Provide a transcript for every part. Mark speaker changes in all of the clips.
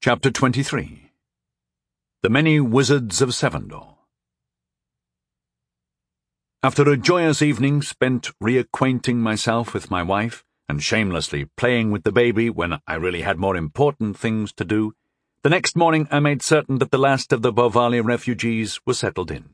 Speaker 1: Chapter 23. The Many Wizards of Sevendor. After a joyous evening spent reacquainting myself with my wife and shamelessly playing with the baby when I really had more important things to do, the next morning I made certain that the last of the Bovali refugees was settled in.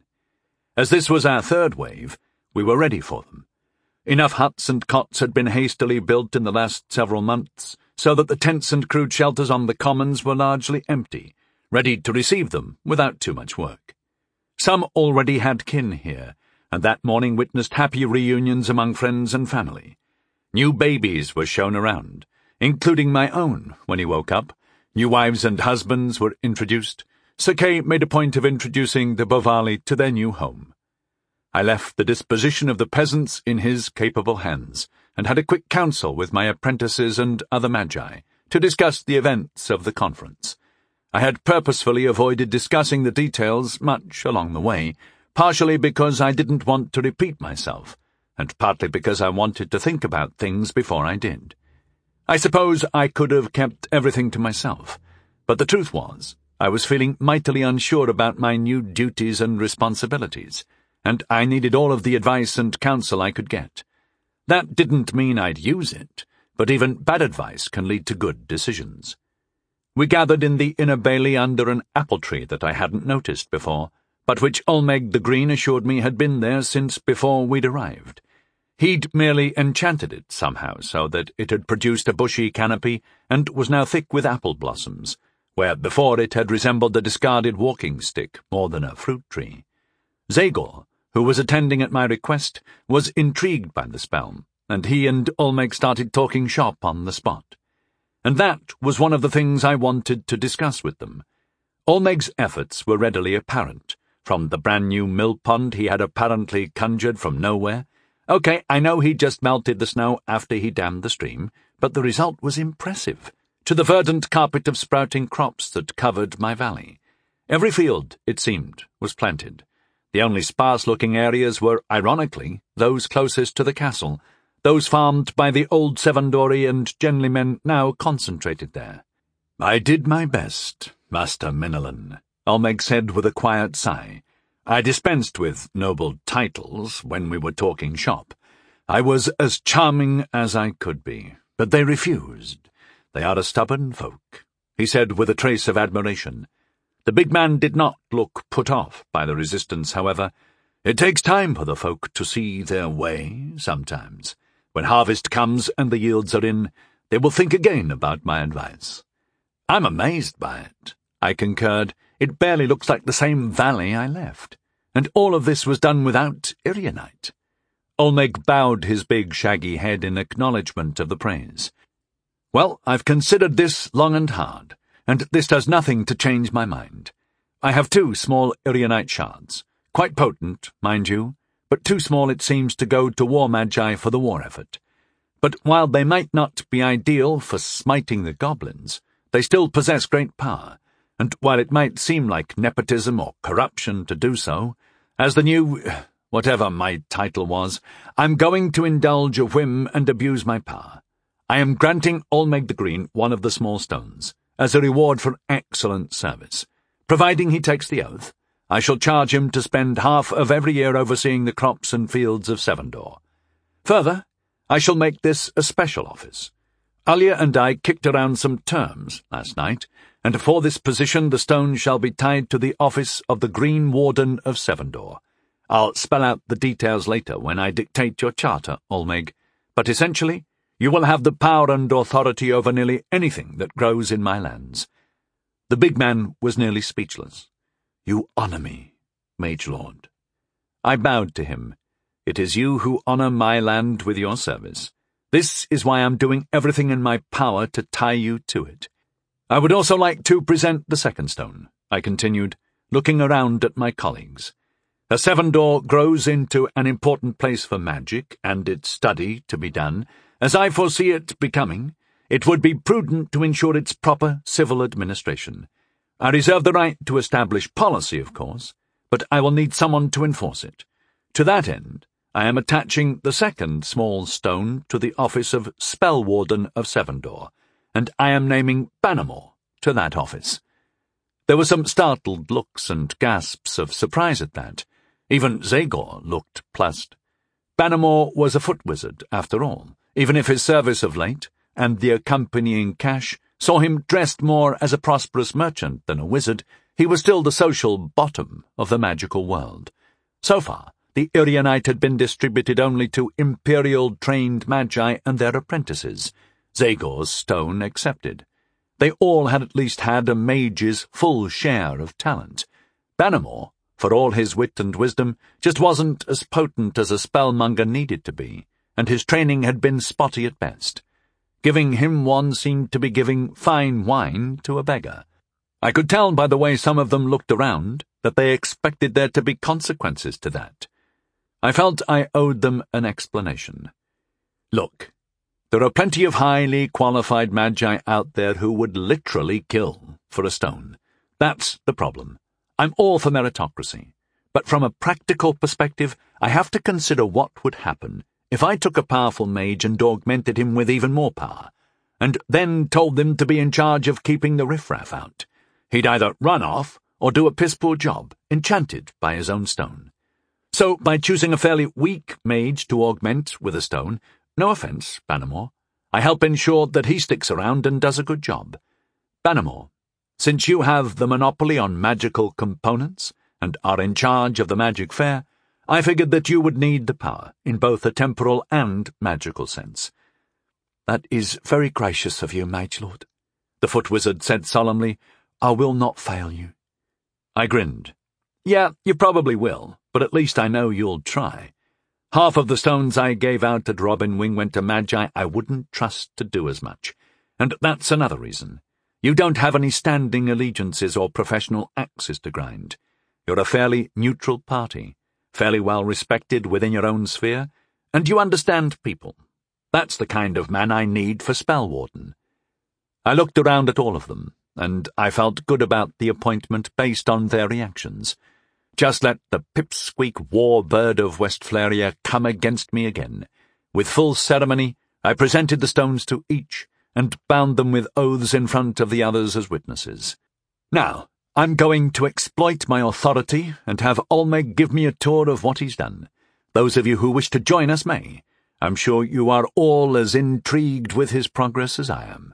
Speaker 1: As this was our third wave, we were ready for them. Enough huts and cots had been hastily built in the last several months, so that the tents and crude shelters on the commons were largely empty, ready to receive them without too much work. Some already had kin here, and that morning witnessed happy reunions among friends and family. New babies were shown around, including my own when he woke up. New wives and husbands were introduced. Sir Kay made a point of introducing the Bovali to their new home. I left the disposition of the peasants in his capable hands, and had a quick council with my apprentices and other magi to discuss the events of the conference. I had purposefully avoided discussing the details much along the way, partially because I didn't want to repeat myself, and partly because I wanted to think about things before I did. I suppose I could have kept everything to myself, but the truth was, I was feeling mightily unsure about my new duties and responsibilities, and I needed all of the advice and counsel I could get. That didn't mean I'd use it, but even bad advice can lead to good decisions. We gathered in the inner bailey under an apple tree that I hadn't noticed before, but which Olmeg the Green assured me had been there since before we'd arrived. He'd merely enchanted it somehow so that it had produced a bushy canopy and was now thick with apple blossoms, where before it had resembled a discarded walking stick more than a fruit tree. Zagor, who was attending at my request, was intrigued by the spell, and he and Olmeg started talking shop on the spot. And that was one of the things I wanted to discuss with them. Olmeg's efforts were readily apparent, from the brand-new mill pond he had apparently conjured from nowhere. Okay, I know he just melted the snow after he dammed the stream, but the result was impressive, to the verdant carpet of sprouting crops that covered my valley. Every field, it seemed, was planted. The only sparse-looking areas were, ironically, those closest to the castle, those farmed by the old Sevendori and Genly men now concentrated there. "I did my best, Master Minelin," Olmeg said with a quiet sigh. "I dispensed with noble titles when we were talking shop. I was as charming as I could be, but they refused. They are a stubborn folk," he said with a trace of admiration. The big man did not look put off by the resistance, however. It takes time for the folk to see their way, sometimes. When harvest comes and the yields are in, they will think again about my advice. "I'm amazed by it," I concurred. "It barely looks like the same valley I left. And all of this was done without Irianite." Olmeg bowed his big shaggy head in acknowledgement of the praise. "Well, I've considered this long and hard, and this does nothing to change my mind. I have 2 small Irianite shards, quite potent, mind you, but too small it seems to go to war magi for the war effort. But while they might not be ideal for smiting the goblins, they still possess great power, and while it might seem like nepotism or corruption to do so, as the new, whatever my title was, I'm going to indulge a whim and abuse my power. I am granting Olmeg the Green one of the small stones, as a reward for excellent service. Providing he takes the oath, I shall charge him to spend half of every year overseeing the crops and fields of Sevendor. Further, I shall make this a special office. Alia and I kicked around some terms last night, and for this position the stone shall be tied to the office of the Green Warden of Sevendor. I'll spell out the details later when I dictate your charter, Olmeg, but essentially, you will have the power and authority over nearly anything that grows in my lands." The big man was nearly speechless. "You honour me, Mage Lord." I bowed to him. "It is you who honour my land with your service. This is why I'm doing everything in my power to tie you to it. I would also like to present the second stone," I continued, looking around at my colleagues. "As Sevendor grows into an important place for magic and its study to be done, as I foresee it becoming, it would be prudent to ensure its proper civil administration. I reserve the right to establish policy, of course, but I will need someone to enforce it. To that end, I am attaching the second small stone to the office of Spell Warden of Sevendor, and I am naming Bannermore to that office. There were some startled looks and gasps of surprise at that. Even Zagor looked plussed. Bannermore was a foot wizard, after all, even if his service of late, and the accompanying cash, saw him dressed more as a prosperous merchant than a wizard. He was still the social bottom of the magical world. So far, the Irianite had been distributed only to imperial-trained magi and their apprentices, Zagor's stone excepted. They all had at least had a mage's full share of talent. Bannermore, for all his wit and wisdom, just wasn't as potent as a spellmonger needed to be, and his training had been spotty at best. Giving him one seemed to be giving fine wine to a beggar. I could tell by the way some of them looked around that they expected there to be consequences to that. I felt I owed them an explanation. Look, there are plenty of highly qualified magi out there who would literally kill for a stone. That's the problem. I'm all for meritocracy, but from a practical perspective, I have to consider what would happen if I took a powerful mage and augmented him with even more power, and then told them to be in charge of keeping the riffraff out. He'd either run off or do a piss-poor job, enchanted by his own stone. So, by choosing a fairly weak mage to augment with a stone, no offence, Bannermore, I help ensure that he sticks around and does a good job. Bannermore, since you have the monopoly on magical components and are in charge of the magic fair, I figured that you would need the power, in both a temporal and magical sense. That is very gracious of you, Mage Lord, the foot wizard said solemnly. I will not fail you. I grinned. Yeah, you probably will, but at least I know you'll try. Half of the stones I gave out at Robin Wing went to magi I wouldn't trust to do as much, and that's another reason. You don't have any standing allegiances or professional axes to grind. You're a fairly neutral party, fairly well respected within your own sphere, and you understand people. That's the kind of man I need for Spellwarden. I looked around at all of them, and I felt good about the appointment based on their reactions. Just let the pipsqueak war-bird of Westphalia come against me again. With full ceremony, I presented the stones to each, and bound them with oaths in front of the others as witnesses. Now, I'm going to exploit my authority and have Olmec give me a tour of what he's done. Those of you who wish to join us may. I'm sure you are all as intrigued with his progress as I am.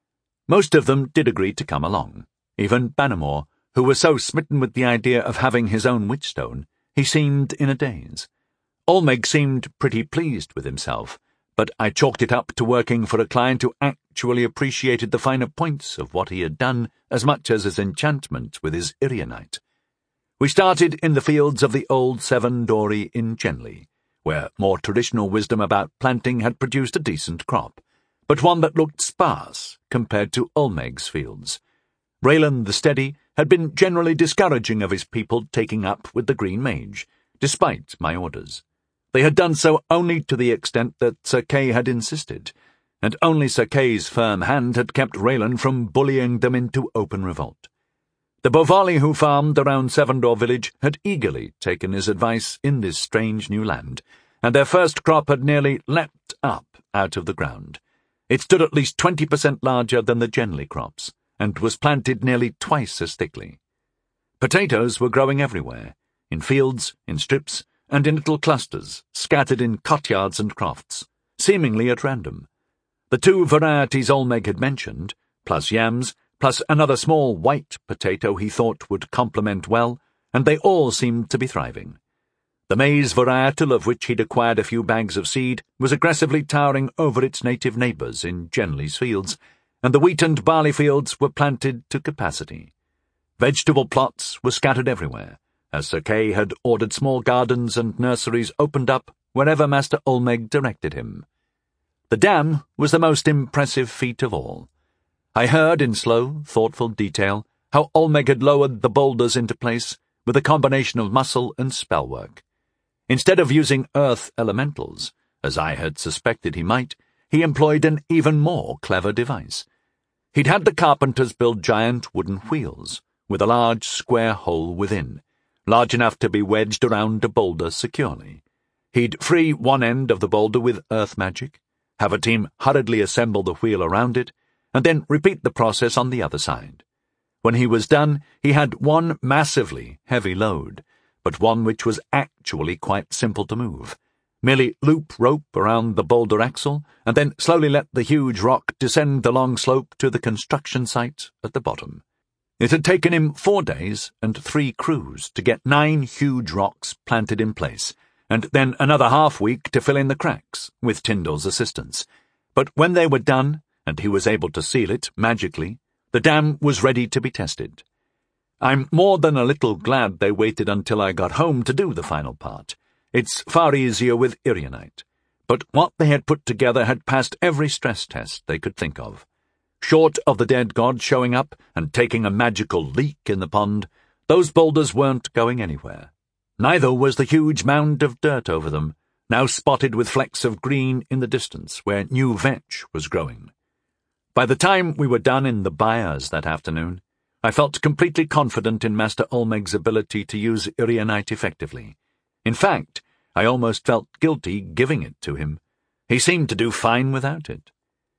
Speaker 1: Most of them did agree to come along, even Bannermore, who was so smitten with the idea of having his own witchstone, he seemed in a daze. Olmec seemed pretty pleased with himself, but I chalked it up to working for a client who actually appreciated the finer points of what he had done as much as his enchantment with his Irianite. We started in the fields of the old Seven Dory in Genley, where more traditional wisdom about planting had produced a decent crop, but one that looked sparse compared to Olmec's fields. Raylan the Steady had been generally discouraging of his people taking up with the Green Mage, despite my orders. They had done so only to the extent that Sir Kay had insisted, and only Sir Kay's firm hand had kept Raylan from bullying them into open revolt. The Bovali who farmed around Sevendor village had eagerly taken his advice in this strange new land, and their first crop had nearly leapt up out of the ground. It stood at least 20% larger than the Genley crops, and was planted nearly twice as thickly. Potatoes were growing everywhere, in fields, in strips, and in little clusters, scattered in cotyards and crofts, seemingly at random. The two varieties Olmec had mentioned, plus yams, plus another small white potato he thought would complement well, and they all seemed to be thriving. The maize varietal of which he'd acquired a few bags of seed was aggressively towering over its native neighbours in Genley's fields, and the wheat and barley fields were planted to capacity. Vegetable plots were scattered everywhere, as Sir Kay had ordered small gardens and nurseries opened up wherever Master Olmec directed him. The dam was the most impressive feat of all. I heard in slow, thoughtful detail how Olmec had lowered the boulders into place with a combination of muscle and spellwork. Instead of using earth elementals, as I had suspected he might, he employed an even more clever device. He'd had the carpenters build giant wooden wheels, with a large square hole within, large enough to be wedged around a boulder securely. He'd free one end of the boulder with earth magic, have a team hurriedly assemble the wheel around it, and then repeat the process on the other side. When he was done, he had one massively heavy load, but one which was actually quite simple to move. Merely loop rope around the boulder axle, and then slowly let the huge rock descend the long slope to the construction site at the bottom. It had taken him 4 days and 3 crews to get 9 huge rocks planted in place, and then another half-week to fill in the cracks, with Tyndall's assistance. But when they were done, and he was able to seal it magically, the dam was ready to be tested. I'm more than a little glad they waited until I got home to do the final part. It's far easier with Erionite. But what they had put together had passed every stress test they could think of. Short of the dead god showing up and taking a magical leak in the pond, those boulders weren't going anywhere. Neither was the huge mound of dirt over them, now spotted with flecks of green in the distance where new vetch was growing. By the time we were done in the byres that afternoon, I felt completely confident in Master Olmeg's ability to use Erionite effectively. In fact, I almost felt guilty giving it to him. He seemed to do fine without it.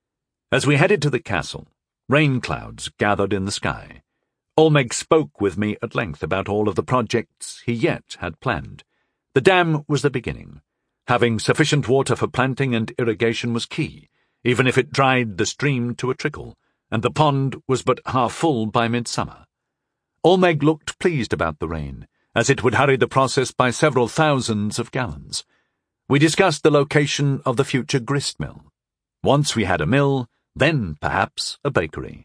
Speaker 1: As we headed to the castle, rain clouds gathered in the sky. Olmeg spoke with me at length about all of the projects he yet had planned. The dam was the beginning. Having sufficient water for planting and irrigation was key, even if it dried the stream to a trickle, and the pond was but half full by midsummer. Olmeg looked pleased about the rain, as it would hurry the process by several thousands of gallons. We discussed the location of the future grist mill. Once we had a mill, then perhaps a bakery.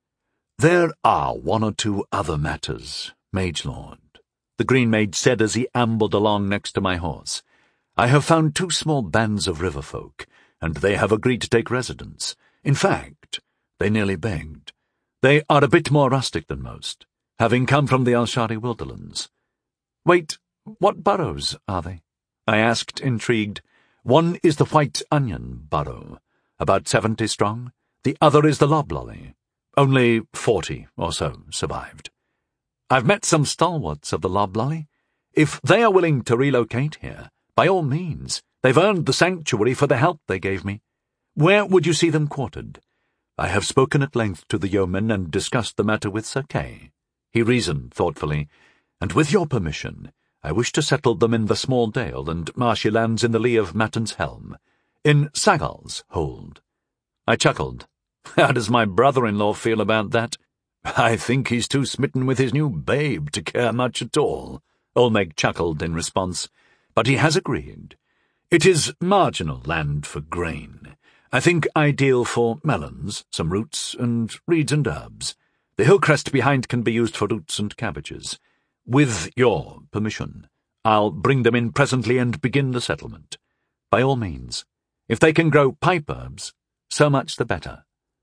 Speaker 1: "There are 1 or 2 other matters, Mage Lord," the Green Mage said as he ambled along next to my horse. "I have found 2 small bands of river folk, and they have agreed to take residence. In fact, they nearly begged. They are a bit more rustic than most, having come from the Alshari wilderlands." "Wait, what burrows are they?" I asked, intrigued. "One is the White Onion burrow, about 70 strong. The other is the Loblolly. Only 40 or so survived. I've met some stalwarts of the Loblolly. If they are willing to relocate here, by all means. They've earned the sanctuary for the help they gave me. Where would you see them quartered?" "I have spoken at length to the yeomen and discussed the matter with Sir Kay," he reasoned thoughtfully, "and with your permission, I wish to settle them in the small dale and marshy lands in the lee of Matton's Helm, in Sagal's hold." I chuckled. "How does my brother-in-law feel about that?" "I think he's too smitten with his new babe to care much at all," Olmeg chuckled in response, "but he has agreed. It is marginal land for grain. I think ideal for melons, some roots, and reeds and herbs. The hill crest behind can be used for roots and cabbages. With your permission, I'll bring them in presently and begin the settlement. By all means. If they can grow pipe herbs, so much the better."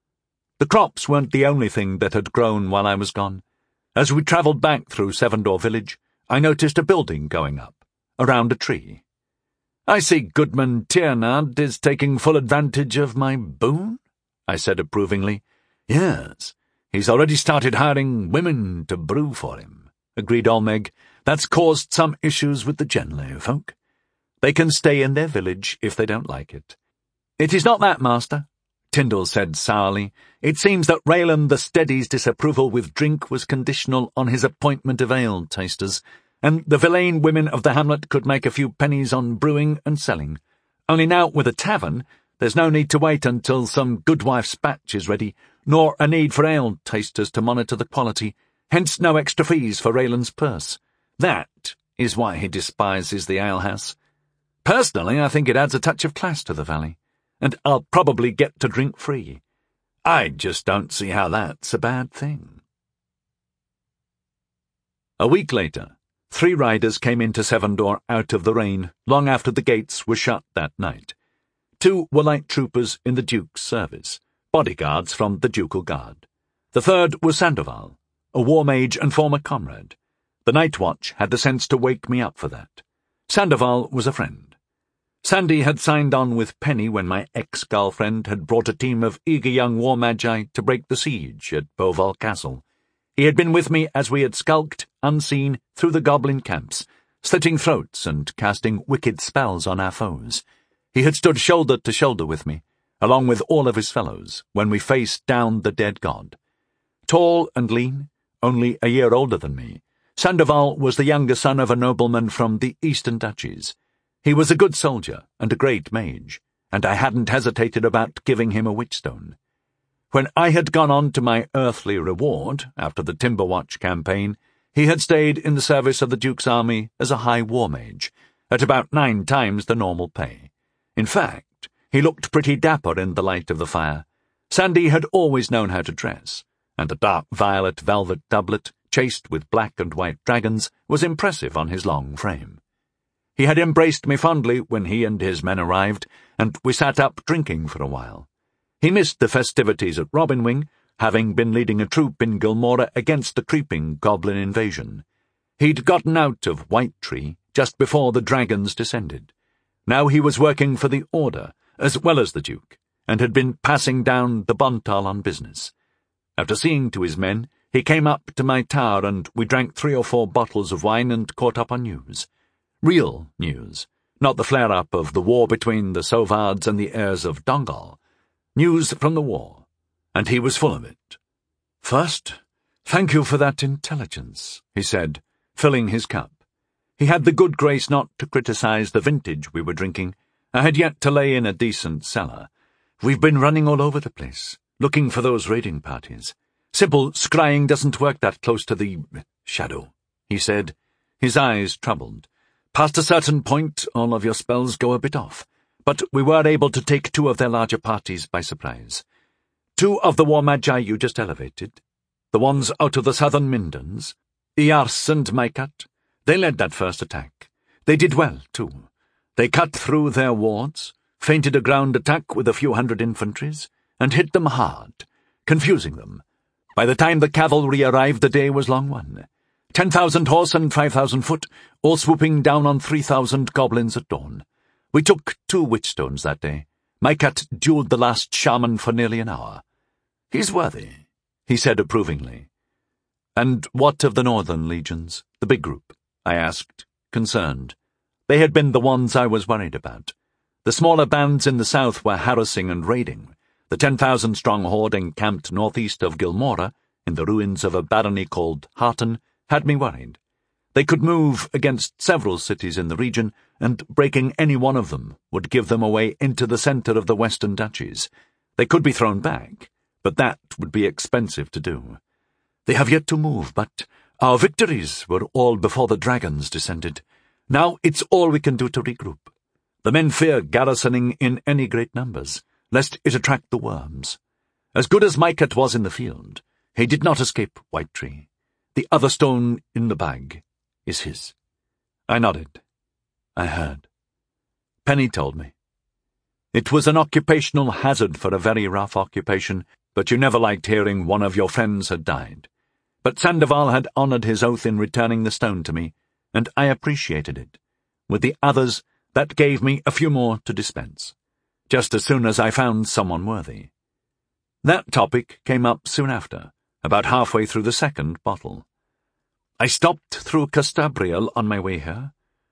Speaker 1: The crops weren't the only thing that had grown while I was gone. As we travelled back through Sevendor village, I noticed a building going up, around a tree. "I see Goodman Tiernard is taking full advantage of my boon," I said approvingly. "Yes, he's already started hiring women to brew for him," agreed Olmeg. "That's caused some issues with the Genley folk. They can stay in their village if they don't like it." "It is not that, Master," Tyndall said sourly. "It seems that Raylan the Steady's disapproval with drink was conditional on his appointment of ale tasters, and the Villain women of the hamlet could make a few pennies on brewing and selling. Only now, with a tavern, there's no need to wait until some goodwife's batch is ready, nor a need for ale tasters to monitor the quality, hence no extra fees for Raylan's purse. That is why he despises the alehouse. Personally, I think it adds a touch of class to the valley, and I'll probably get to drink free. I just don't see how that's a bad thing." A week later, 3 riders came into Sevendor out of the rain, long after the gates were shut that night. 2 were light troopers in the Duke's service, bodyguards from the Ducal Guard. The 3rd was Sandoval, a war mage and former comrade. The night watch had the sense to wake me up for that. Sandoval was a friend. Sandy had signed on with Penny when my ex-girlfriend had brought a team of eager young war magi to break the siege at Beauval Castle. He had been with me as we had skulked, unseen, through the goblin camps, slitting throats and casting wicked spells on our foes. He had stood shoulder to shoulder with me, along with all of his fellows, when we faced down the dead god. Tall and lean, only a year older than me, Sandoval was the younger son of a nobleman from the Eastern Duchies. He was a good soldier and a great mage, and I hadn't hesitated about giving him a witchstone. When I had gone on to my earthly reward after the Timberwatch campaign, he had stayed in the service of the Duke's army as a high war mage, at about 9 times the normal pay. In fact, he looked pretty dapper in the light of the fire. Sandy had always known how to dress, and a dark violet velvet doublet, chased with black and white dragons, was impressive on his long frame. He had embraced me fondly when he and his men arrived, and we sat up drinking for a while. He missed the festivities at Robinwing, having been leading a troop in Gilmora against the creeping goblin invasion. He'd gotten out of Whitetree just before the dragons descended. Now he was working for the Order, as well as the Duke, and had been passing down the Bontal on business. After seeing to his men, he came up to my tower and we drank 3 or 4 bottles of wine and caught up on news. Real news, not the flare-up of the war between the Sauvards and the heirs of Dongal. News from the war, and he was full of it. "First, thank you for that intelligence," he said, filling his cup. He had the good grace not to criticize the vintage we were drinking. I had yet to lay in a decent cellar. "We've been running all over the place, looking for those raiding parties. Simple scrying doesn't work that close to the shadow," he said, his eyes troubled. "Past a certain point, all of your spells go a bit off, but we were able to take 2 of their larger parties by surprise. 2 of the war magi you just elevated, the ones out of the southern Mindons, Iars and Maikat, they led that first attack. They did well, too. They cut through their wards, feinted a ground attack with a few hundred infantries, and hit them hard, confusing them. By the time the cavalry arrived, the day was long won. 10,000 horse and 5,000 foot, all swooping down on 3,000 goblins at dawn. We took 2 witchstones that day. Maikat dueled the last shaman for nearly an hour. He's worthy," he said approvingly. "And what of the northern legions, the big group?" I asked, concerned. They had been the ones I was worried about. The smaller bands in the south were harassing and raiding. The 10,000-strong horde encamped northeast of Gilmora, in the ruins of a barony called Harton, had me worried. They could move against several cities in the region, and breaking any one of them would give them a way into the centre of the western duchies. They could be thrown back, but that would be expensive to do. They have yet to move, but our victories were all before the dragons descended. Now it's all we can do to regroup. The men fear garrisoning in any great numbers, lest it attract the worms. As good as Maikat was in the field, he did not escape Whitetree. The other stone in the bag is his." I nodded. I heard. Penny told me. It was an occupational hazard for a very rough occupation, but you never liked hearing one of your friends had died. But Sandoval had honoured his oath in returning the stone to me, and I appreciated it. With the others, that gave me a few more to dispense, just as soon as I found someone worthy. That topic came up soon after, about halfway through the 2nd bottle. "I stopped through Castabriel on my way here.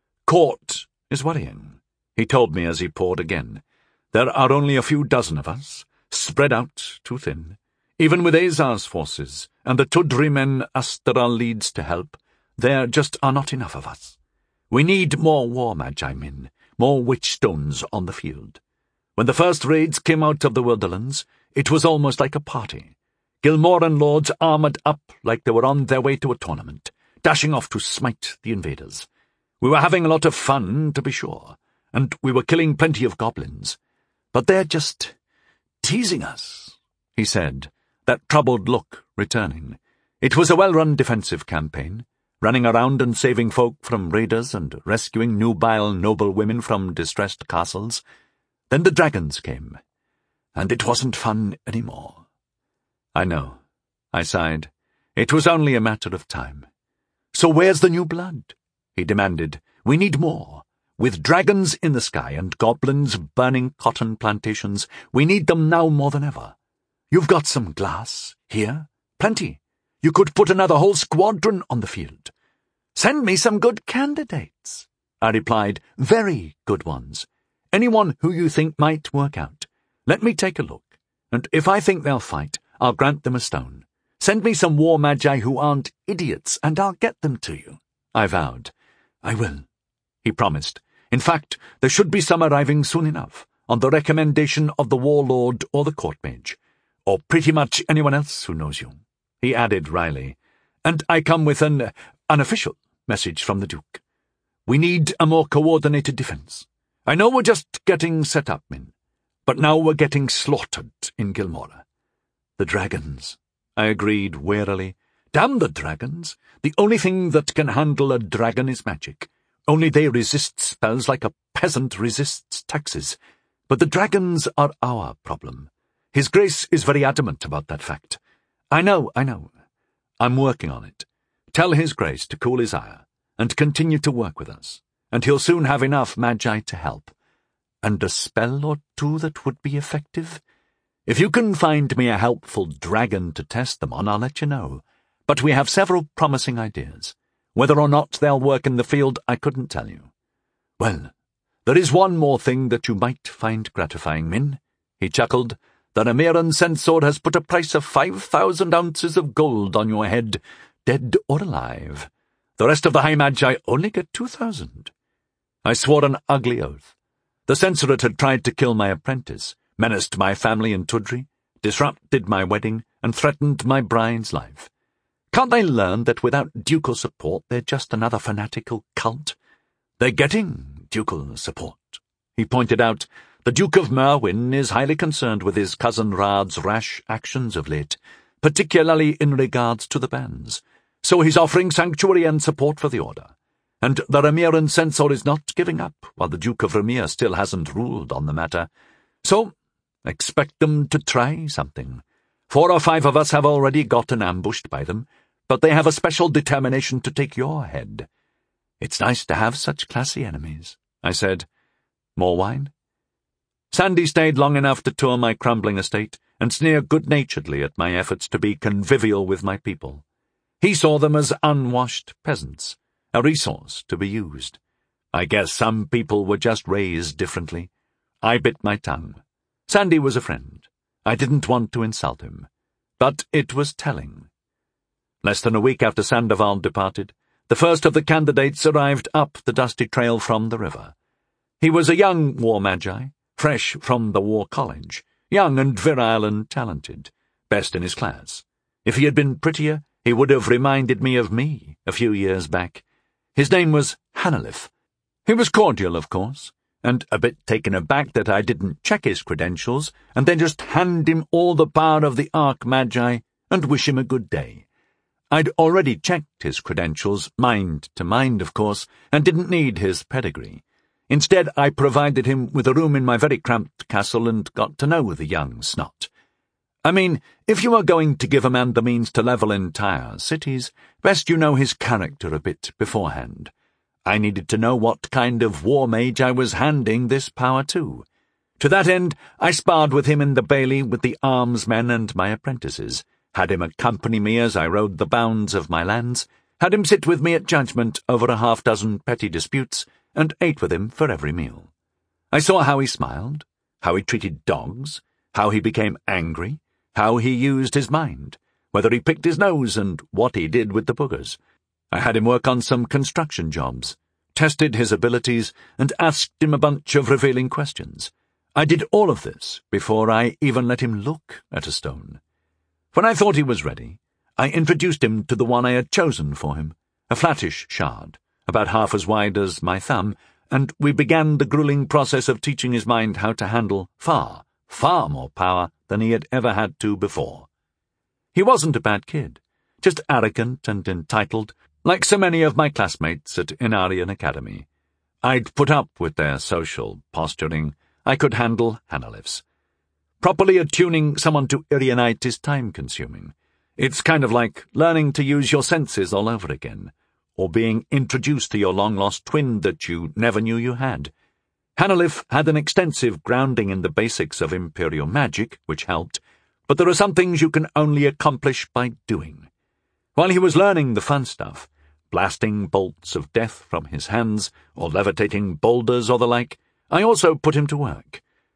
Speaker 1: Court is worrying," he told me as he poured again. "There are only a few dozen of us, spread out too thin. Even with Azar's forces, and the Tudri men Astral leads to help, there just are not enough of us. We need more war magi men, more witchstones on the field. When the first raids came out of the Wilderlands, it was almost like a party. Gilmoran lords armoured up like they were on their way to a tournament, dashing off to smite the invaders. We were having a lot of fun, to be sure, and we were killing plenty of goblins. But they're just teasing us," he said, that troubled look returning. It was a well-run defensive campaign, running around and saving folk from raiders and rescuing nubile noblewomen from distressed castles. Then the dragons came, and it wasn't fun anymore. "I know," I sighed. "It was only a matter of time." "So where's the new blood?" he demanded. "We need more. With dragons in the sky and goblins burning cotton plantations, we need them now more than ever. You've got some glass here, plenty. You could put another whole squadron on the field." "Send me some good candidates," I replied. "Very good ones. Anyone who you think might work out. Let me take a look, and if I think they'll fight, I'll grant them a stone. Send me some war magi who aren't idiots, and I'll get them to you." I vowed. "I will," he promised. "In fact, there should be some arriving soon enough, on the recommendation of the warlord or the court mage, or pretty much anyone else who knows you," he added wryly. "And I come with an official message from the Duke. We need a more coordinated defense. I know we're just getting set up, Min, but now we're getting slaughtered in Gilmora." "The dragons," I agreed wearily. "Damn the dragons. The only thing that can handle a dragon is magic. Only they resist spells like a peasant resists taxes. But the dragons are our problem. His Grace is very adamant about that fact." I know. I'm working on it. Tell His Grace to cool his ire, and continue to work with us, and he'll soon have enough magi to help. And a spell or two that would be effective? If you can find me a helpful dragon to test them on, I'll let you know. But we have several promising ideas. Whether or not they'll work in the field, I couldn't tell you. "Well, there is one more thing that you might find gratifying, Min," he chuckled. "The Ramiran censor has put a price of 5,000 ounces of gold on your head, dead or alive. The rest of the High Magi only get 2,000. I swore an ugly oath. The censorate had tried to kill my apprentice, menaced my family in Tudri, disrupted my wedding, and threatened my bride's life. Can't they learn that without ducal support they're just another fanatical cult? They're getting ducal support," he pointed out. "The Duke of Merwyn is highly concerned with his cousin Rad's rash actions of late, particularly in regards to the bans. So he's offering sanctuary and support for the Order. And the Ramiran censor is not giving up, while the Duke of Ramir still hasn't ruled on the matter. So expect them to try something. 4 or 5 of us have already gotten ambushed by them, but they have a special determination to take your head." "It's nice to have such classy enemies," I said. "More wine?" Sandy stayed long enough to tour my crumbling estate and sneer good-naturedly at my efforts to be convivial with my people. He saw them as unwashed peasants, a resource to be used. I guess some people were just raised differently. I bit my tongue. Sandy was a friend. I didn't want to insult him. But it was telling. Less than a week after Sandoval departed, the first of the candidates arrived up the dusty trail from the river. He was a young war magi, fresh from the war college, young and virile and talented, best in his class. If he had been prettier, he would have reminded me of me a few years back. His name was Hanalif. He was cordial, of course, and a bit taken aback that I didn't check his credentials and then just hand him all the power of the Archmagi and wish him a good day. I'd already checked his credentials, mind to mind, of course, and didn't need his pedigree. Instead, I provided him with a room in my very cramped castle and got to know the young snot. I mean, if you are going to give a man the means to level entire cities, best you know his character a bit beforehand. I needed to know what kind of war mage I was handing this power to. To that end, I sparred with him in the bailey with the armsmen and my apprentices, had him accompany me as I rode the bounds of my lands, had him sit with me at judgment over a half-dozen petty disputes, and ate with him for every meal. I saw how he smiled, how he treated dogs, how he became angry, how he used his mind, whether he picked his nose, and what he did with the boogers. I had him work on some construction jobs, tested his abilities, and asked him a bunch of revealing questions. I did all of this before I even let him look at a stone. When I thought he was ready, I introduced him to the one I had chosen for him, a flattish shard, about half as wide as my thumb, and we began the grueling process of teaching his mind how to handle far more power than he had ever had to before. He wasn't a bad kid, just arrogant and entitled, like so many of my classmates at Inarian Academy. I'd put up with their social posturing. I could handle Hanalif's. Properly attuning someone to Irianite is time-consuming. It's kind of like learning to use your senses all over again, or being introduced to your long-lost twin that you never knew you had. Hanalif had an extensive grounding in the basics of Imperial magic, which helped, but there are some things you can only accomplish by doing. While he was learning the fun stuff, blasting bolts of death from his hands, or levitating boulders or the like, I also put him to work.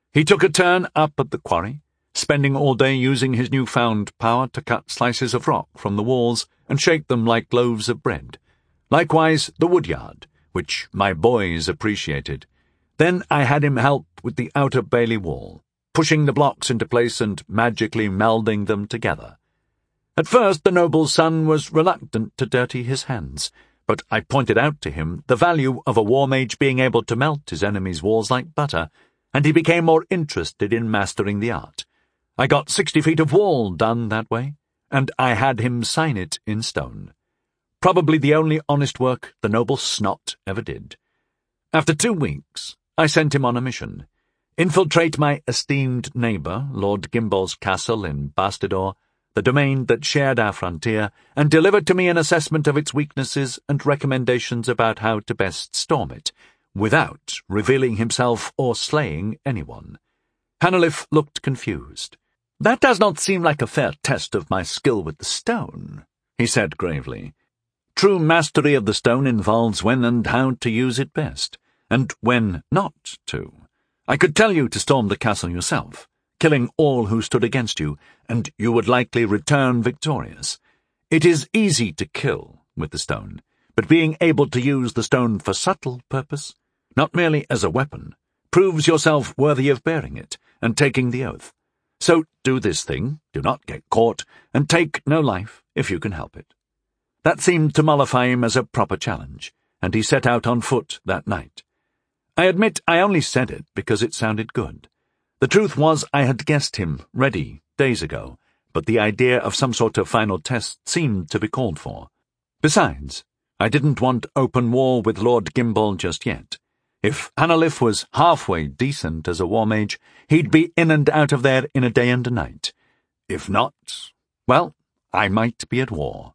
Speaker 1: He took a turn up at the quarry, spending all day using his newfound power to cut slices of rock from the walls and shake them like loaves of bread. Likewise the woodyard, which my boys appreciated. Then I had him help with the outer bailey wall, pushing the blocks into place and magically melding them together. At first the noble's son was reluctant to dirty his hands, but I pointed out to him the value of a war mage being able to melt his enemy's walls like butter, and he became more interested in mastering the art. I got 60 feet of wall done that way, and I had him sign it in stone. Probably the only honest work the noble snot ever did. After 2 weeks, I sent him on a mission. Infiltrate my esteemed neighbour, Lord Gimbal's castle in Bastador, the domain that shared our frontier, and deliver to me an assessment of its weaknesses and recommendations about how to best storm it, without revealing himself or slaying anyone. Hanalif looked confused. "That does not seem like a fair test of my skill with the stone," he said gravely. "True mastery of the stone involves when and how to use it best, and when not to. I could tell you to storm the castle yourself, killing all who stood against you, and you would likely return victorious. It is easy to kill with the stone, but being able to use the stone for subtle purpose, not merely as a weapon, proves yourself worthy of bearing it and taking the oath. So do this thing, do not get caught, and take no life if you can help it." That seemed to mollify him as a proper challenge, and he set out on foot that night. I admit I only said it because it sounded good. The truth was I had guessed him ready days ago, but the idea of some sort of final test seemed to be called for. Besides, I didn't want open war with Lord Gimbal just yet. If Hanalif was halfway decent as a war mage, he'd be in and out of there in a day and a night. If not, well, I might be at war.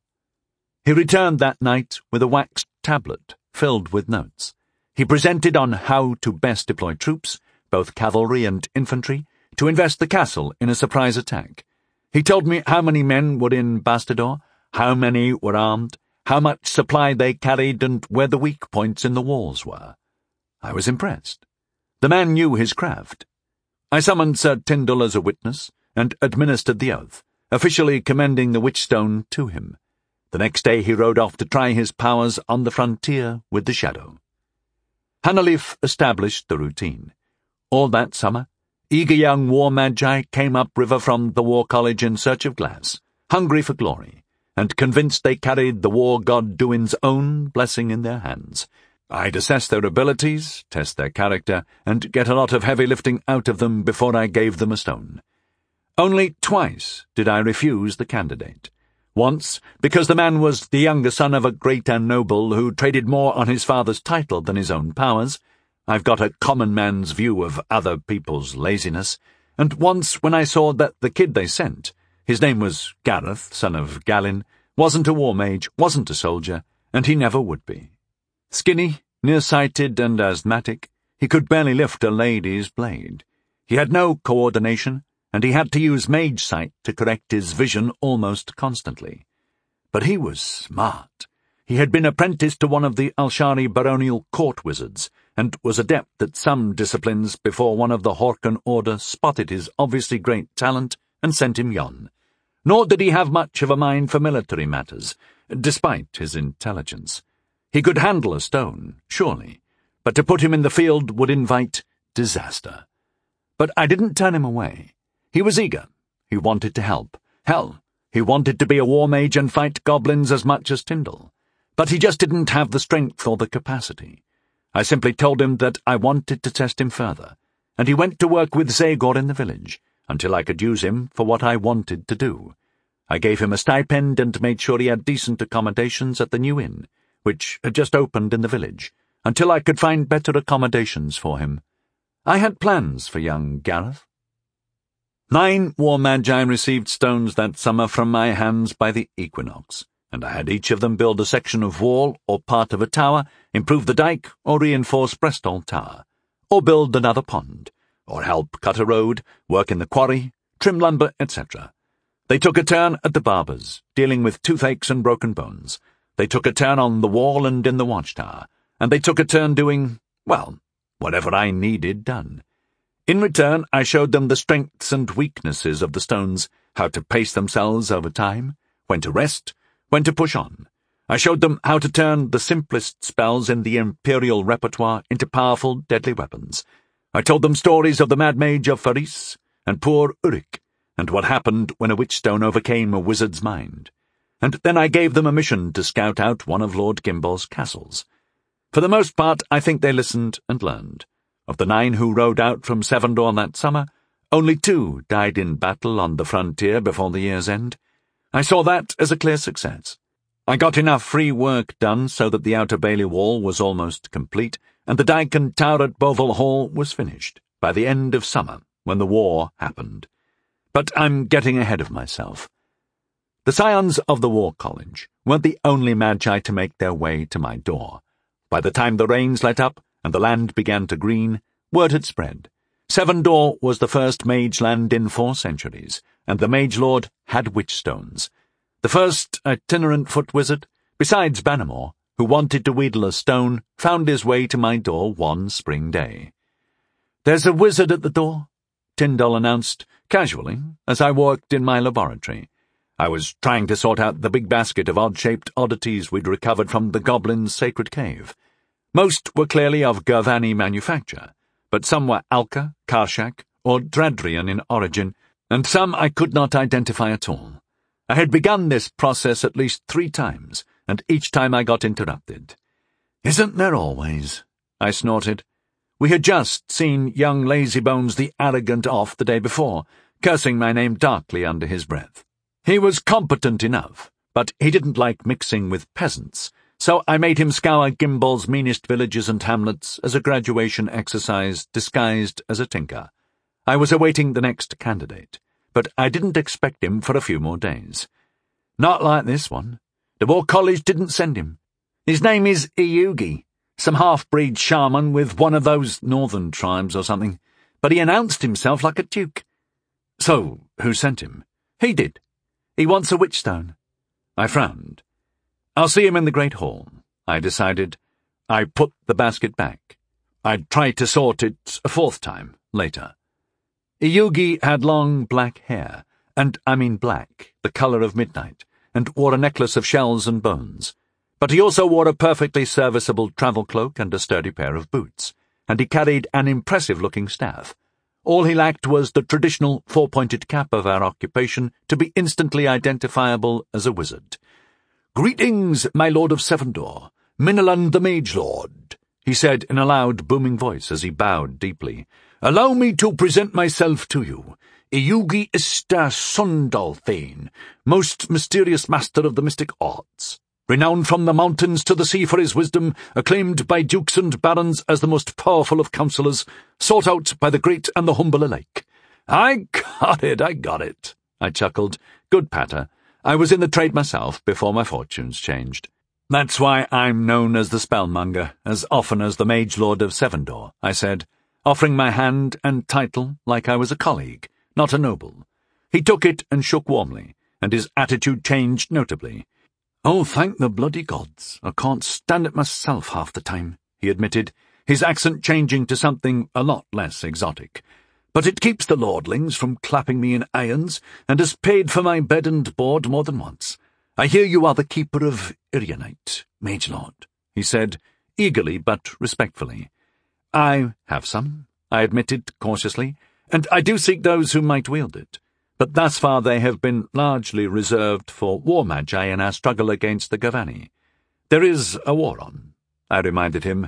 Speaker 1: He returned that night with a waxed tablet filled with notes. He presented on how to best deploy troops, both cavalry and infantry, to invest the castle in a surprise attack. He told me how many men were in Bastador, how many were armed, how much supply they carried, and where the weak points in the walls were. I was impressed. The man knew his craft. I summoned Sir Tyndall as a witness, and administered the oath, officially commending the Witchstone to him. The next day he rode off to try his powers on the frontier with the Shadow. Hanalif established the routine. All that summer, eager young war magi came upriver from the War College in search of glass, hungry for glory, and convinced they carried the war god Duin's own blessing in their hands. I'd assess their abilities, test their character, and get a lot of heavy lifting out of them before I gave them a stone. Only twice did I refuse the candidate. Once, because the man was the younger son of a great and noble who traded more on his father's title than his own powers. I've got a common man's view of other people's laziness. And once when I saw that the kid they sent, his name was Gareth, son of Galin, wasn't a war mage, wasn't a soldier, and he never would be. Skinny, nearsighted and asthmatic, he could barely lift a lady's blade. He had no coordination, and he had to use mage sight to correct his vision almost constantly. But he was smart. He had been apprenticed to one of the Alshari baronial court wizards, and was adept at some disciplines before one of the Horkan order spotted his obviously great talent and sent him yon. Nor did he have much of a mind for military matters, despite his intelligence. He could handle a stone, surely, but to put him in the field would invite disaster. But I didn't turn him away. He was eager. He wanted to help. Hell, he wanted to be a war mage and fight goblins as much as Tyndall. But he just didn't have the strength or the capacity. I simply told him that I wanted to test him further, and he went to work with Zagor in the village, until I could use him for what I wanted to do. I gave him a stipend and made sure he had decent accommodations at the new inn, which had just opened in the village, until I could find better accommodations for him. I had plans for young Gareth. 9 war magi received stones that summer from my hands by the equinox, and I had each of them build a section of wall or part of a tower, improve the dike, or reinforce Brestol Tower, or build another pond, or help cut a road, work in the quarry, trim lumber, etc. They took a turn at the barber's, dealing with toothaches and broken bones. They took a turn on the wall and in the watchtower, and they took a turn doing, well, whatever I needed done. In return, I showed them the strengths and weaknesses of the stones, how to pace themselves over time, when to rest, when to push on. I showed them how to turn the simplest spells in the Imperial repertoire into powerful, deadly weapons. I told them stories of the Mad Mage of Faris and poor Uruk, and what happened when a witchstone overcame a wizard's mind. And then I gave them a mission to scout out one of Lord Gimbal's castles. For the most part, I think they listened and learned. Of the 9 who rode out from Sevendor that summer, only 2 died in battle on the frontier before the year's end. I saw that as a clear success. I got enough free work done so that the Outer Bailey wall was almost complete, and the dyke and tower at Beauville Hall was finished by the end of summer, when the war happened. But I'm getting ahead of myself. The scions of the War College weren't the only magi to make their way to my door. By the time the rains let up and the land began to green, word had spread. Sevendor was the first mage land in 4 centuries, and the Mage Lord had witchstones. The first itinerant foot wizard, besides Bannermore, who wanted to wheedle a stone, found his way to my door one spring day. "There's a wizard at the door," Tyndall announced, casually, as I worked in my laboratory. I was trying to sort out the big basket of odd-shaped oddities we'd recovered from the Goblin's sacred cave. Most were clearly of Gurvani manufacture, but some were Alka, Karshak, or Dradrian in origin, and some I could not identify at all. I had begun this process at least 3 times, and each time I got interrupted. "Isn't there always?" I snorted. We had just seen young Lazybones the Arrogant off the day before, cursing my name darkly under his breath. He was competent enough, but he didn't like mixing with peasants, so I made him scour Gimbal's meanest villages and hamlets as a graduation exercise disguised as a tinker. I was awaiting the next candidate, but I didn't expect him for a few more days. Not like this one. The War College didn't send him. His name is Iyugi, some half-breed shaman with one of those northern tribes or something, but he announced himself like a duke. So, who sent him? He did. He wants a witchstone. I frowned. "I'll see him in the Great Hall," I decided. I put the basket back. I'd try to sort it a 4th time, later. Iyugi had long black hair, and I mean black, the colour of midnight, and wore a necklace of shells and bones. But he also wore a perfectly serviceable travel cloak and a sturdy pair of boots, and he carried an impressive-looking staff. All he lacked was the traditional 4-pointed cap of our occupation to be instantly identifiable as a wizard. "Greetings, my Lord of Sevendor, Minalan the Mage Lord," he said in a loud, booming voice as he bowed deeply. "Allow me to present myself to you, Iyugi Istar Sundalthane, most mysterious master of the mystic arts, renowned from the mountains to the sea for his wisdom, acclaimed by dukes and barons as the most powerful of counsellors, sought out by the great and the humble alike." I got it, I chuckled. Good patter. I was in the trade myself before my fortunes changed. "That's why I'm known as the Spellmonger, as often as the Mage Lord of Sevendor," I said, offering my hand and title like I was a colleague, not a noble. He took it and shook warmly, and his attitude changed notably. "Oh, thank the bloody gods, I can't stand it myself half the time," he admitted, his accent changing to something a lot less exotic. "But it keeps the lordlings from clapping me in irons, and has paid for my bed and board more than once. I hear you are the keeper of Irianite, Mage Lord," he said, eagerly but respectfully. "I have some," I admitted cautiously, "and I do seek those who might wield it. But thus far they have been largely reserved for war magi in our struggle against the Gavani. There is a war on," I reminded him.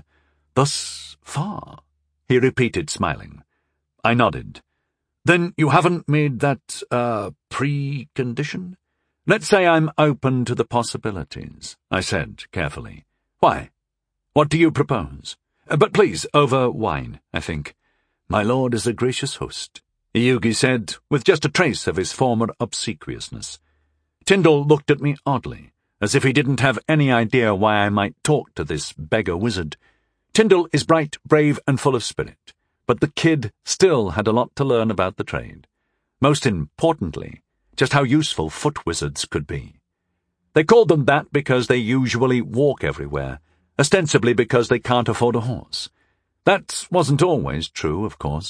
Speaker 1: "Thus far," he repeated, smiling. I nodded. "Then you haven't made that, precondition?" "Let's say I'm open to the possibilities," I said carefully. "Why? What do you propose? But please, over wine, I think." "My lord is a gracious host," Iyugi said, with just a trace of his former obsequiousness. Tyndall looked at me oddly, as if he didn't have any idea why I might talk to this beggar wizard. Tyndall is bright, brave, and full of spirit, but the kid still had a lot to learn about the trade. Most importantly, just how useful foot wizards could be. They called them that because they usually walk everywhere, ostensibly because they can't afford a horse. That wasn't always true, of course.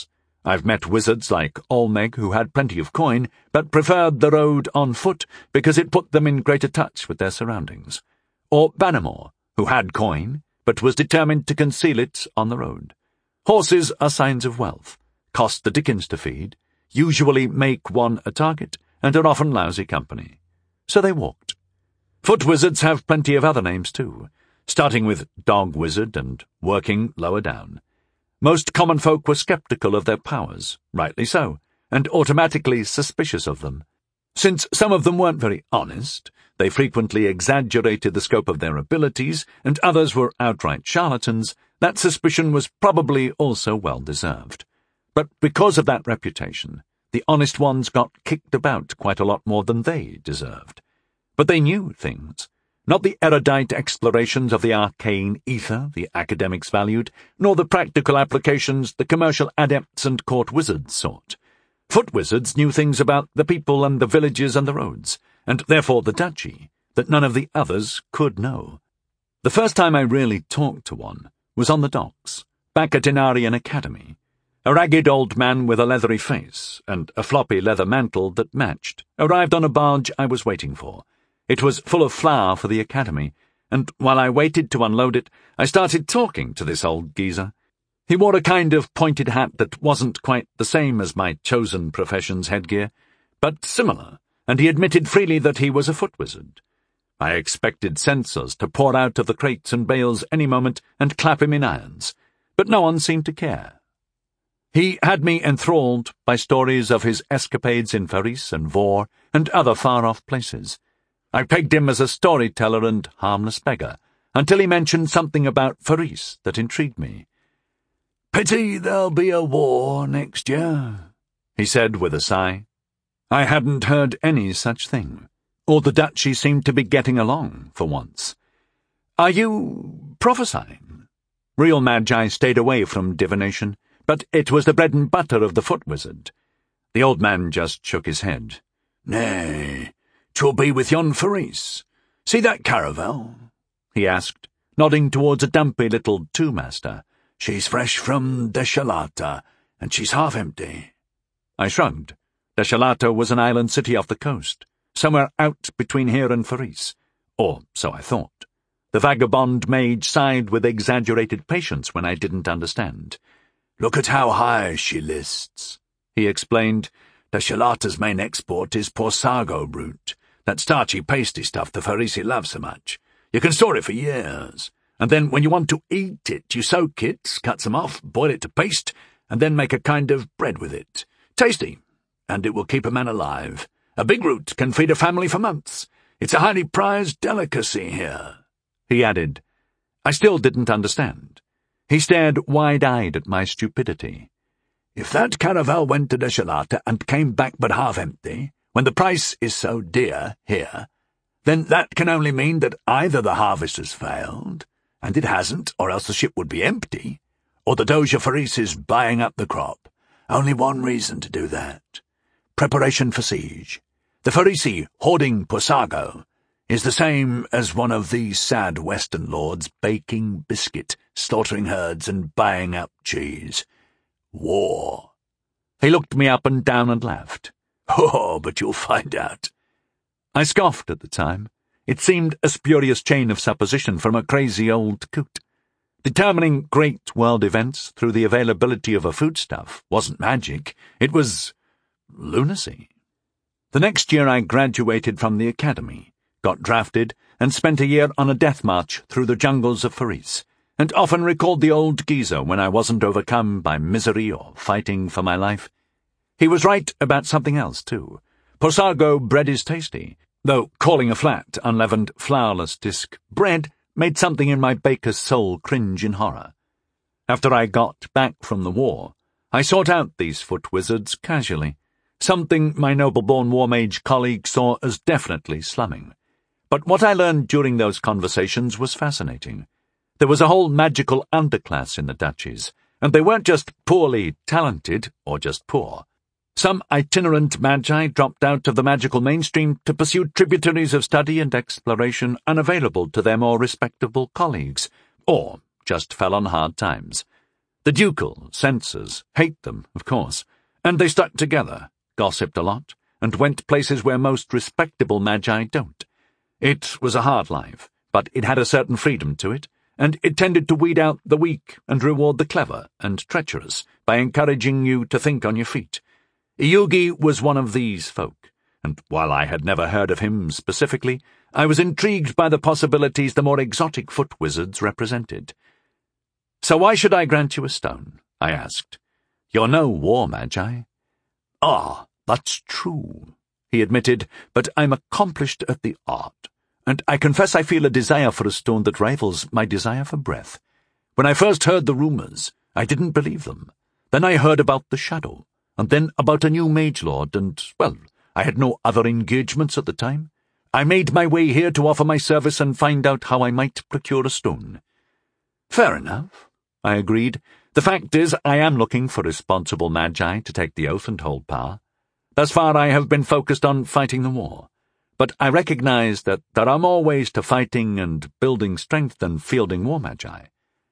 Speaker 1: I've met wizards like Olmec who had plenty of coin, but preferred the road on foot because it put them in greater touch with their surroundings. Or Bannermore, who had coin, but was determined to conceal it on the road. Horses are signs of wealth, cost the dickens to feed, usually make one a target, and are often lousy company. So they walked. Foot wizards have plenty of other names too, starting with dog wizard and working lower down. Most common folk were sceptical of their powers, rightly so, and automatically suspicious of them. Since some of them weren't very honest, they frequently exaggerated the scope of their abilities, and others were outright charlatans, that suspicion was probably also well-deserved. But because of that reputation, the honest ones got kicked about quite a lot more than they deserved. But they knew things. Not the erudite explorations of the arcane ether the academics valued, nor the practical applications the commercial adepts and court wizards sought. Foot wizards knew things about the people and the villages and the roads, and therefore the duchy, that none of the others could know. The first time I really talked to one was on the docks, back at Inarian Academy. A ragged old man with a leathery face and a floppy leather mantle that matched arrived on a barge I was waiting for. It was full of flour for the academy, and while I waited to unload it, I started talking to this old geezer. He wore a kind of pointed hat that wasn't quite the same as my chosen profession's headgear, but similar, and he admitted freely that he was a foot wizard. I expected censors to pour out of the crates and bales any moment and clap him in irons, but no one seemed to care. He had me enthralled by stories of his escapades in Faris and Vor and other far-off places. I pegged him as a storyteller and harmless beggar, until he mentioned something about Faris that intrigued me. "Pity there'll be a war next year," he said with a sigh. I hadn't heard any such thing, or the duchy seemed to be getting along for once. "Are you prophesying?" Real magi stayed away from divination, but it was the bread and butter of the foot wizard. The old man just shook his head. "Nay. 'Twill be with yon Faris. See that caravel?" he asked, nodding towards a dumpy little two-master. "She's fresh from Deshalata, and she's half empty." I shrugged. Deshalata was an island city off the coast, somewhere out between here and Faris, or so I thought. The vagabond mage sighed with exaggerated patience when I didn't understand. "Look at how high she lists," he explained. "Deshalata's main export is Porsago root, that starchy pasty stuff the Farisi love so much. You can store it for years, and then when you want to eat it, you soak it, cut some off, boil it to paste, and then make a kind of bread with it. Tasty, and it will keep a man alive. A big root can feed a family for months. It's a highly prized delicacy here," he added. I still didn't understand. He stared wide-eyed at my stupidity. "If that caravel went to Deshalata and came back but half empty, when the price is so dear here, then that can only mean that either the harvest has failed, and it hasn't, or else the ship would be empty, or the Doja Faris is buying up the crop. Only one reason to do that. Preparation for siege. The Farisi, hoarding Porsago, is the same as one of these sad western lords baking biscuit, slaughtering herds, and buying up cheese. War." He looked me up and down and laughed. "Oh, but you'll find out." I scoffed at the time. It seemed a spurious chain of supposition from a crazy old coot. Determining great world events through the availability of a foodstuff wasn't magic. It was lunacy. The next year I graduated from the academy, got drafted, and spent a year on a death march through the jungles of Faris, and often recalled the old geezer when I wasn't overcome by misery or fighting for my life. He was right about something else, too. Porsago bread is tasty, though calling a flat, unleavened, flourless disc bread made something in my baker's soul cringe in horror. After I got back from the war, I sought out these foot wizards casually, something my noble-born war mage colleague saw as definitely slumming. But what I learned during those conversations was fascinating. There was a whole magical underclass in the duchies, and they weren't just poorly talented or just poor. Some itinerant magi dropped out of the magical mainstream to pursue tributaries of study and exploration unavailable to their more respectable colleagues, or just fell on hard times. The ducal censors hate them, of course, and they stuck together, gossiped a lot, and went places where most respectable magi don't. It was a hard life, but it had a certain freedom to it, and it tended to weed out the weak and reward the clever and treacherous by encouraging you to think on your feet. Iyugi was one of these folk, and while I had never heard of him specifically, I was intrigued by the possibilities the more exotic foot wizards represented. "So why should I grant you a stone?" I asked. "You're no war magi." "Ah, that's true," he admitted, "but I'm accomplished at the art, and I confess I feel a desire for a stone that rivals my desire for breath. When I first heard the rumors, I didn't believe them. Then I heard about the shadow, and then about a new mage lord, and, well, I had no other engagements at the time. I made my way here to offer my service and find out how I might procure a stone." "Fair enough," I agreed. "The fact is, I am looking for responsible magi to take the oath and hold power. Thus far I have been focused on fighting the war, but I recognize that there are more ways to fighting and building strength than fielding war magi.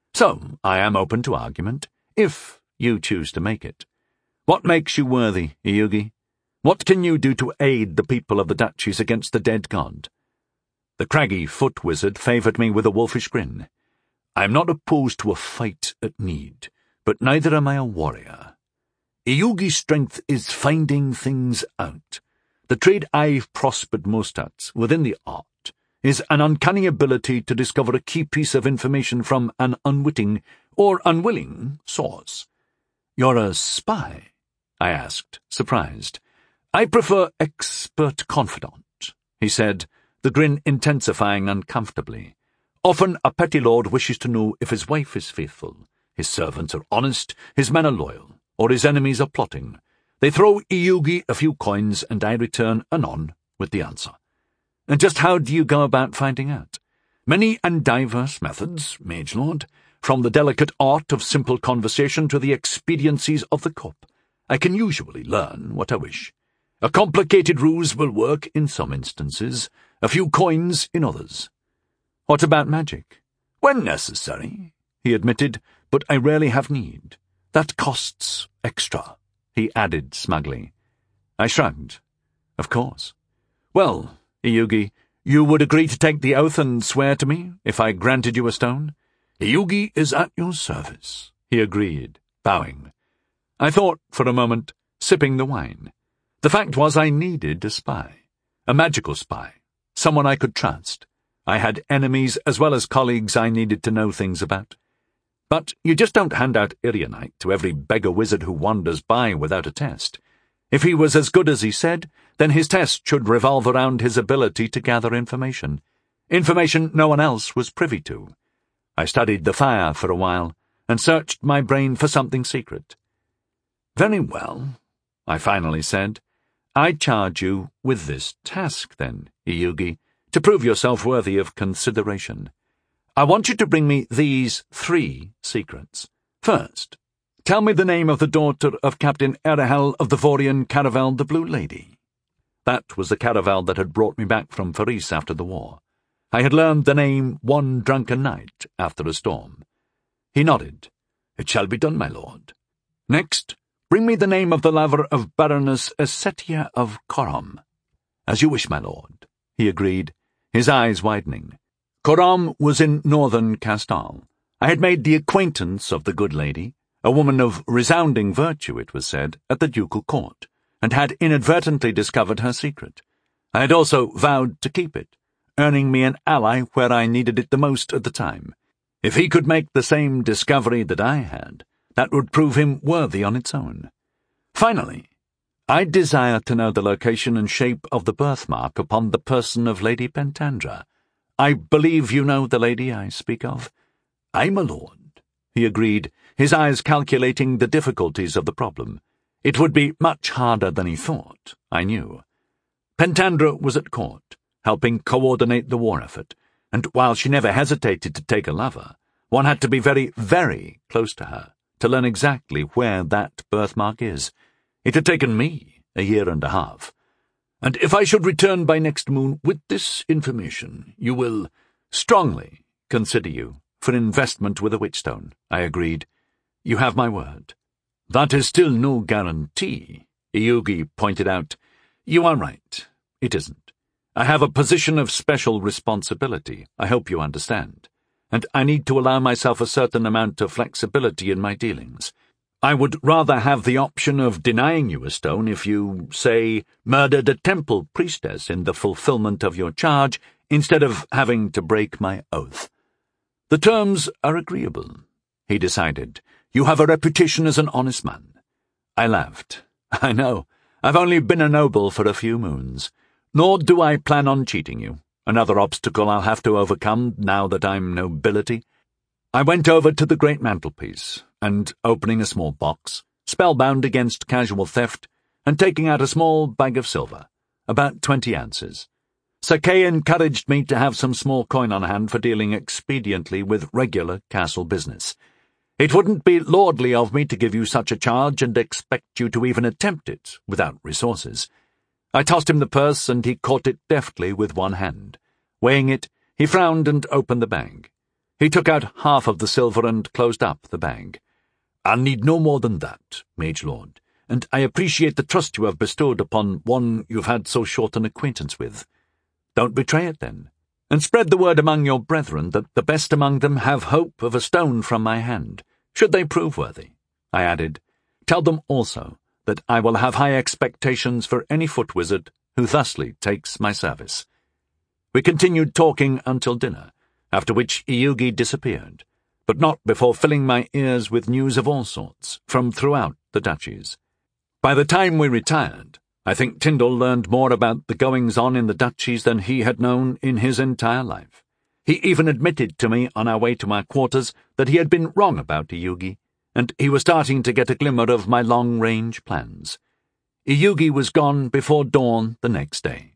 Speaker 1: So I am open to argument, if you choose to make it. What makes you worthy, Iyugi? What can you do to aid the people of the duchies against the dead god?" The craggy foot wizard favoured me with a wolfish grin. "I'm not opposed to a fight at need, but neither am I a warrior. Iyugi's strength is finding things out. The trait I've prospered most at, within the art, is an uncanny ability to discover a key piece of information from an unwitting or unwilling source." "You're a spy?" I asked, surprised. "I prefer expert confidant," he said, the grin intensifying uncomfortably. "Often a petty lord wishes to know if his wife is faithful, his servants are honest, his men are loyal, or his enemies are plotting. They throw Iyugi a few coins, and I return anon with the answer." "And just how do you go about finding out?" "Many and diverse methods, mage lord, from the delicate art of simple conversation to the expediencies of the cup. I can usually learn what I wish. A complicated ruse will work in some instances, a few coins in others." "What about magic?" "When necessary," he admitted, "but I rarely have need. That costs extra," he added smugly. I shrugged. "Of course. Well, Iyugi, you would agree to take the oath and swear to me if I granted you a stone?" "Iyugi is at your service," he agreed, bowing. I thought for a moment, sipping the wine. The fact was I needed a spy. A magical spy. Someone I could trust. I had enemies as well as colleagues I needed to know things about. But you just don't hand out Irianite to every beggar wizard who wanders by without a test. If he was as good as he said, then his test should revolve around his ability to gather information. Information no one else was privy to. I studied the fire for a while, and searched my brain for something secret. "Very well," I finally said. "I charge you with this task, then, Iyugi, to prove yourself worthy of consideration. I want you to bring me these 3 secrets. First, tell me the name of the daughter of Captain Erahel of the Vorian caravel, the Blue Lady." That was the caravel that had brought me back from Faris after the war. I had learned the name one drunken night after a storm. He nodded. "It shall be done, my lord." "Next, bring me the name of the lover of Baroness Essetia of Coram." "As you wish, my lord," he agreed, his eyes widening. Coram was in northern Castal. I had made the acquaintance of the good lady, a woman of resounding virtue, it was said, at the ducal court, and had inadvertently discovered her secret. I had also vowed to keep it, earning me an ally where I needed it the most at the time. If he could make the same discovery that I had, that would prove him worthy on its own. Finally, I desire to know the location and shape of the birthmark upon the person of Lady Pentandra. I believe you know the lady I speak of?" "Aye, my lord," he agreed, his eyes calculating the difficulties of the problem. It would be much harder than he thought, I knew. Pentandra was at court, helping coordinate the war effort, and while she never hesitated to take a lover, one had to be very, very close to her to learn exactly where that birthmark is. It had taken me a year and a half. "And if I should return by next moon with this information, you will strongly consider you for investment with a witchstone," I agreed. You have my word. That is still no guarantee, Iyugi pointed out. You are right. It isn't. I have a position of special responsibility, I hope you understand, and I need to allow myself a certain amount of flexibility in my dealings. I would rather have the option of denying you a stone if you, say, murdered a temple priestess in the fulfillment of your charge, instead of having to break my oath. The terms are agreeable, he decided. You have a reputation as an honest man. I laughed. I know. I've only been a noble for a few moons. Nor do I plan on cheating you. Another obstacle I'll have to overcome now that I'm nobility. I went over to the great mantelpiece, and, opening a small box, spellbound against casual theft, and taking out a small bag of silver, about 20 ounces. Sake encouraged me to have some small coin on hand for dealing expediently with regular castle business. It wouldn't be lordly of me to give you such a charge and expect you to even attempt it without resources. I tossed him the purse, and he caught it deftly with one hand. Weighing it, he frowned and opened the bag. He took out half of the silver and closed up the bag. I'll need no more than that, Mage Lord, and I appreciate the trust you have bestowed upon one you've had so short an acquaintance with. Don't betray it, then, and spread the word among your brethren that the best among them have hope of a stone from my hand, should they prove worthy. I added, tell them also that I will have high expectations for any foot wizard who thusly takes my service. We continued talking until dinner, after which Iyugi disappeared, but not before filling my ears with news of all sorts from throughout the duchies. By the time we retired, I think Tyndall learned more about the goings-on in the duchies than he had known in his entire life. He even admitted to me on our way to my quarters that he had been wrong about Iyugi, and he was starting to get a glimmer of my long-range plans. Iyugi was gone before dawn the next day.